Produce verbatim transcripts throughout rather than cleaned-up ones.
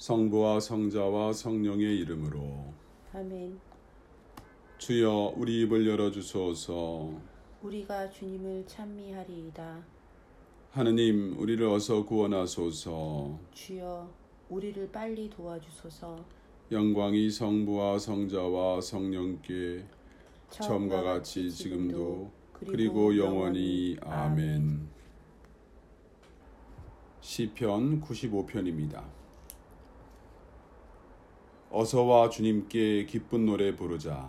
성부와 성자와 성령의 이름으로. 아멘. 주여 우리 입을 열어주소서. 우리가 주님을 찬미하리이다. 하느님 우리를 어서 구원하소서. 주여 우리를 빨리 도와주소서. 영광이 성부와 성자와 성령께 처음과 같이 지금도 그리고 영원히. 아멘. 시편 구십오 편입니다. 어서와 주님께 기쁜 노래 부르자.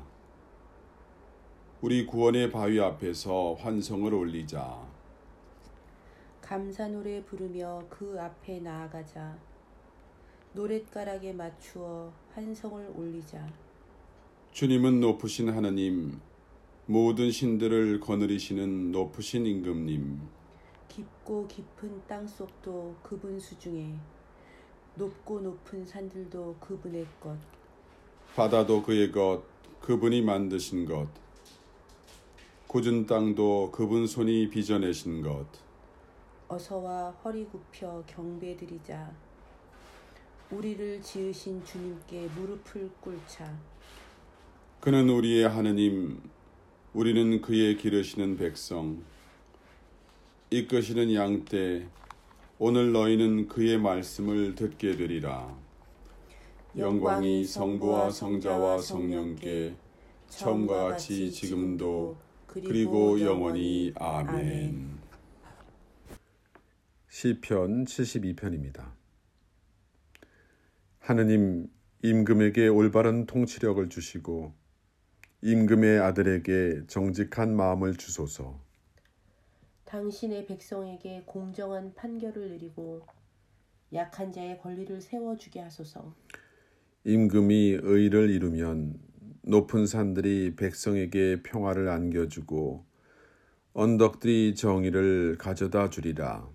우리 구원의 바위 앞에서 환성을 올리자. 감사 노래 부르며 그 앞에 나아가자. 노랫가락에 맞추어 환성을 올리자. 주님은 높으신 하느님, 모든 신들을 거느리시는 높으신 임금님. 깊고 깊은 땅속도 그분 수중에, 높고 높은 산들도 그분의 것. 바다도 그의 것, 그분이 만드신 것. 굳은 땅도 그분 손이 빚어내신 것. 어서와 허리 굽혀 경배드리자. 우리를 지으신 주님께 무릎을 꿇자. 그는 우리의 하느님, 우리는 그의 기르시는 백성. 이끄시는 양떼, 오늘 너희는 그의 말씀을 듣게 되리라. 영광이 성부와 성자와 성령께 처음과 같이 지금도 그리고 영원히. 아멘. 시편 칠십이 편입니다. 하느님, 임금에게 올바른 통치력을 주시고 임금의 아들에게 정직한 마음을 주소서. 당신의 백성에게 공정한 판결을 내리고 약한 자의 권리를 세워주게 하소서. 임금이 의를 이루면 높은 산들이 백성에게 평화를 안겨주고 언덕들이 정의를 가져다 주리라.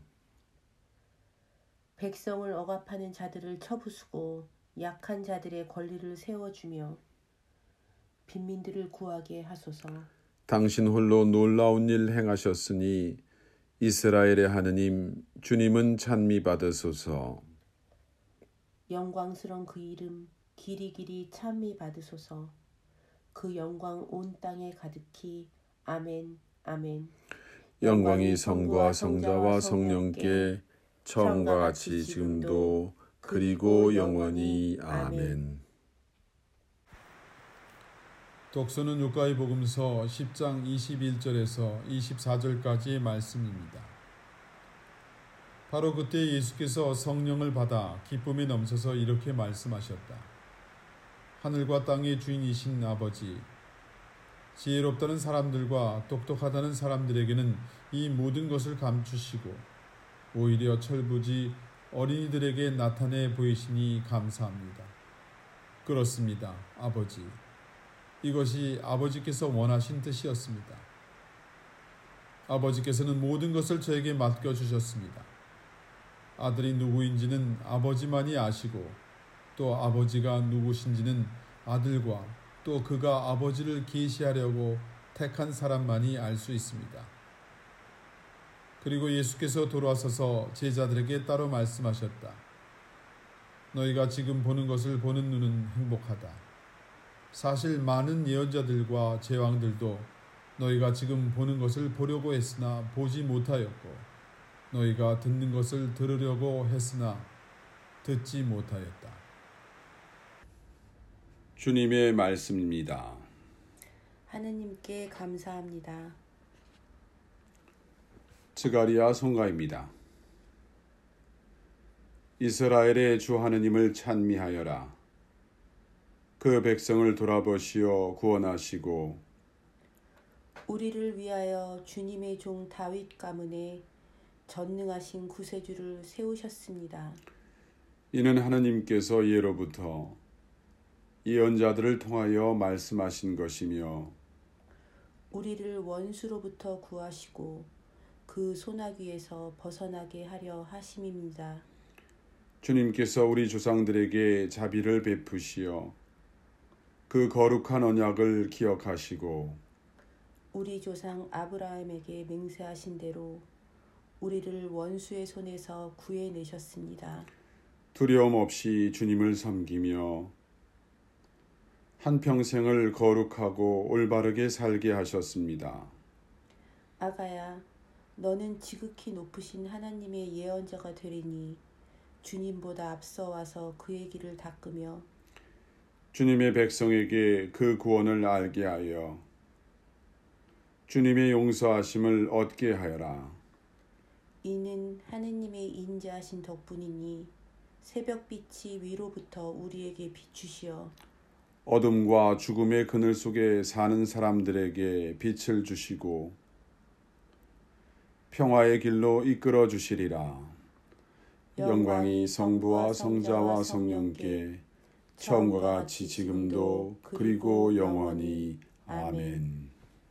백성을 억압하는 자들을 쳐부수고 약한 자들의 권리를 세워주며 빈민들을 구하게 하소서. 당신 홀로 놀라운 일 행하셨으니 이스라엘의 하느님 주님은 찬미 받으소서. 영광스러운 그 이름 길이 길이 찬미 받으소서. 그 영광 온 땅에 가득히. 아멘. 아멘. 영광이 성부와 성자와 성령께 처음과 같이 지금도 그리고 영원히. 아멘. 독서는 루카의 복음서 십 장 이십일 절에서 이십사 절까지의 말씀입니다. 바로 그때 예수께서 성령을 받아 기쁨에 넘쳐서 이렇게 말씀하셨다. 하늘과 땅의 주인이신 아버지, 지혜롭다는 사람들과 똑똑하다는 사람들에게는 이 모든 것을 감추시고 오히려 철부지 어린이들에게 나타내 보이시니 감사합니다. 그렇습니다, 아버지. 이것이 아버지께서 원하신 뜻이었습니다. 아버지께서는 모든 것을 저에게 맡겨주셨습니다. 아들이 누구인지는 아버지만이 아시고 또 아버지가 누구신지는 아들과 또 그가 아버지를 계시하려고 택한 사람만이 알 수 있습니다. 그리고 예수께서 돌아서서 제자들에게 따로 말씀하셨다. 너희가 지금 보는 것을 보는 눈은 행복하다. 사실 많은 예언자들과 제왕들도 너희가 지금 보는 것을 보려고 했으나 보지 못하였고 너희가 듣는 것을 들으려고 했으나 듣지 못하였다. 주님의 말씀입니다. 하느님께 감사합니다. 스가랴 성가입니다. 이스라엘의 주 하느님을 찬미하여라. 그 백성을 돌아보시어 구원하시고 우리를 위하여 주님의 종 다윗 가문에 전능하신 구세주를 세우셨습니다. 이는 하느님께서 예로부터 예언자들을 통하여 말씀하신 것이며 우리를 원수로부터 구하시고 그 소나귀에서 벗어나게 하려 하심입니다. 주님께서 우리 조상들에게 자비를 베푸시어 그 거룩한 언약을 기억하시고 우리 조상 아브라함에게 맹세하신 대로 우리를 원수의 손에서 구해내셨습니다. 두려움 없이 주님을 섬기며 한평생을 거룩하고 올바르게 살게 하셨습니다. 아가야, 너는 지극히 높으신 하나님의 예언자가 되리니 주님보다 앞서 와서 그의 길을 닦으며 주님의 백성에게 그 구원을 알게 하여 주님의 용서하심을 얻게 하여라. 이는 하느님의 인자하신 덕분이니 새벽빛이 위로부터 우리에게 비추시어 어둠과 죽음의 그늘 속에 사는 사람들에게 빛을 주시고 평화의 길로 이끌어 주시리라. 영광이 성부와 성자와 성령께 처음과 같이 지금도 그리고 영원히. 아멘.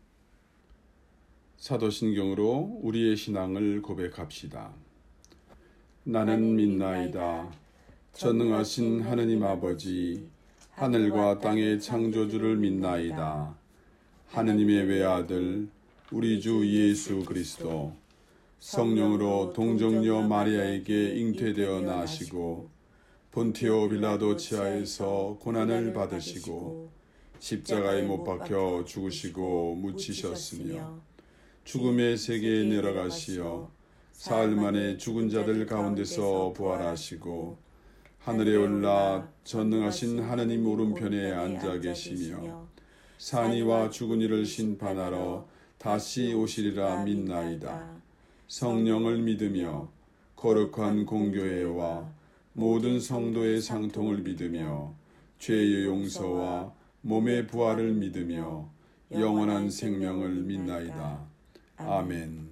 사도신경으로 우리의 신앙을 고백합시다. 나는 믿나이다. 전능하신 하느님 아버지, 하늘과 땅의 창조주를 믿나이다. 하느님의 외아들 우리 주 예수 그리스도 성령으로 동정녀 마리아에게 잉태되어 나시고 본티오 빌라도 치하에서 고난을 받으시고 십자가에 못 박혀 죽으시고 묻히셨으며 죽음의 세계에 내려가시어 사흘 만에 죽은 자들 가운데서 부활하시고 하늘에 올라 전능하신 하느님 오른편에 앉아 계시며 산이와 죽은 이를 심판하러 다시 오시리라 믿나이다. 성령을 믿으며 거룩한 공교회와 모든 성도의 상통을 믿으며 죄의 용서와 몸의 부활을 믿으며 영원한 생명을 믿나이다. 아멘.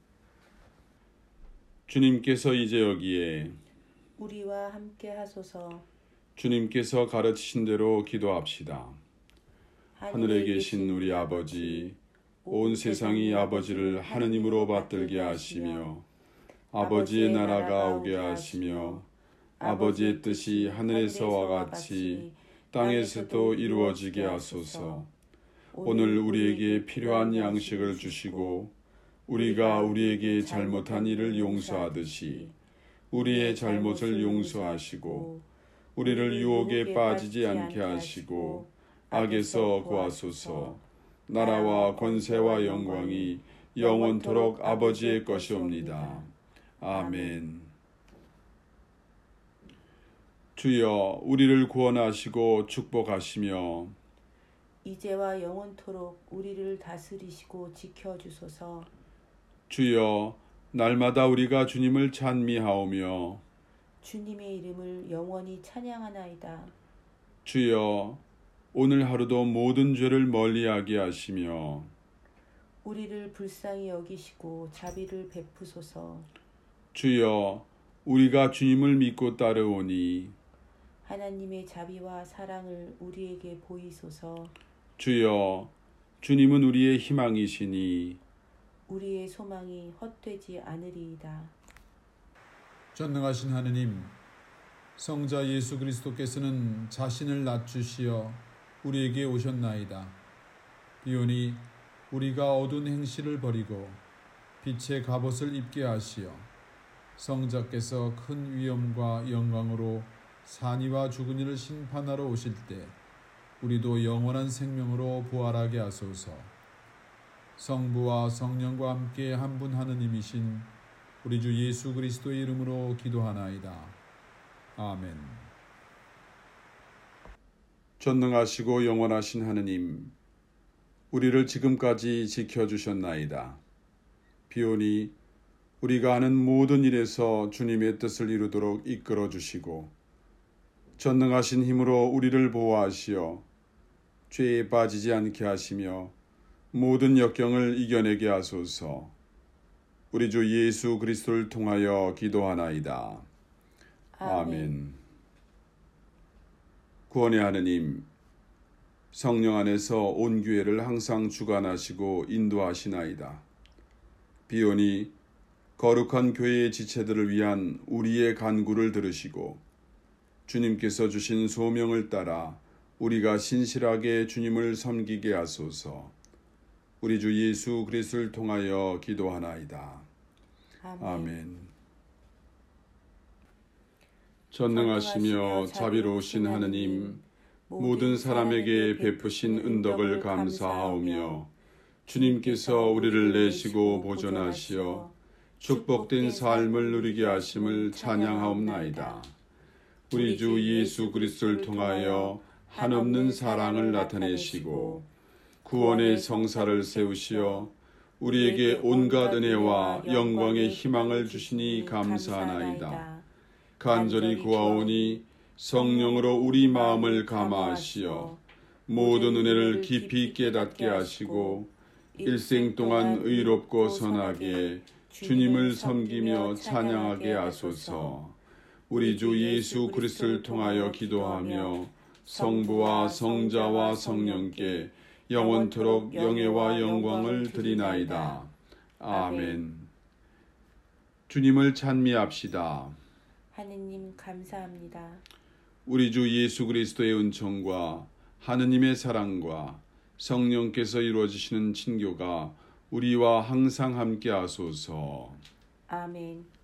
주님께서 이제 여기에 우리와 함께 하소서. 주님께서 가르치신 대로 기도합시다. 하늘에 계신 우리 아버지, 온 세상이 아버지를 하느님으로 받들게 하시며 아버지의 나라가 오게 하시며 아버지의 뜻이 하늘에서와 같이 땅에서도 이루어지게 하소서. 오늘 우리에게 필요한 양식을 주시고 우리가 우리에게 잘못한 일을 용서하듯이 우리의 잘못을 용서하시고 우리를 유혹에 빠지지 않게 하시고 악에서 구하소서. 나라와 권세와 영광이 영원토록 아버지의 것이옵니다. 아멘. 주여, 우리를 구원하시고 축복하시며 이제와 영원토록 우리를 다스리시고 지켜주소서. 주여, 날마다 우리가 주님을 찬미하오며 주님의 이름을 영원히 찬양하나이다. 주여, 오늘 하루도 모든 죄를 멀리하게 하시며 우리를 불쌍히 여기시고 자비를 베푸소서. 주여, 우리가 주님을 믿고 따르오니 하나님의 자비와 사랑을 우리에게 보이소서. 주여, 주님은 우리의 희망이시니 우리의 소망이 헛되지 않으리이다. 전능하신 하느님, 성자 예수 그리스도께서는 자신을 낮추시어 우리에게 오셨나이다. 비오니 우리가 어두운 행실을 버리고 빛의 갑옷을 입게 하시어 성자께서 큰 위엄과 영광으로 산이와 죽은 이를 심판하러 오실 때 우리도 영원한 생명으로 부활하게 하소서. 성부와 성령과 함께 한 분 하느님이신 우리 주 예수 그리스도의 이름으로 기도하나이다. 아멘. 전능하시고 영원하신 하느님, 우리를 지금까지 지켜주셨나이다. 비오니 우리가 하는 모든 일에서 주님의 뜻을 이루도록 이끌어 주시고 전능하신 힘으로 우리를 보호하시어 죄에 빠지지 않게 하시며 모든 역경을 이겨내게 하소서. 우리 주 예수 그리스도를 통하여 기도하나이다. 아멘. 아멘. 구원의 하느님, 성령 안에서 온 교회를 항상 주관하시고 인도하시나이다. 비오니 거룩한 교회의 지체들을 위한 우리의 간구를 들으시고 주님께서 주신 소명을 따라 우리가 신실하게 주님을 섬기게 하소서. 우리 주 예수 그리스도를 통하여 기도하나이다. 아멘. 아멘. 전능하시며 자비로우신 하느님, 모든 사람에게 베푸신 은덕을 감사하오며 주님께서 우리를 내시고 보존하시어 축복된 삶을 누리게 하심을 찬양하옵나이다. 우리 주 예수 그리스도를 통하여 한없는 사랑을 나타내시고 구원의 성사를 세우시어 우리에게 온갖 은혜와 영광의 희망을 주시니 감사하나이다. 간절히 구하오니 성령으로 우리 마음을 감화하시어 모든 은혜를 깊이 깨닫게 하시고 일생 동안 의롭고 선하게 주님을 섬기며 찬양하게 하소서. 우리 주 예수 그리스도를 통하여 기도하며 성부와 성자와 성령께 영원토록 영예와 영광을 드리나이다. 아멘. 주님을 찬미합시다. 하느님 감사합니다. 우리 주 예수 그리스도의 은총과 하느님의 사랑과 성령께서 이루어지시는 친교가 우리와 항상 함께 하소서. 아멘.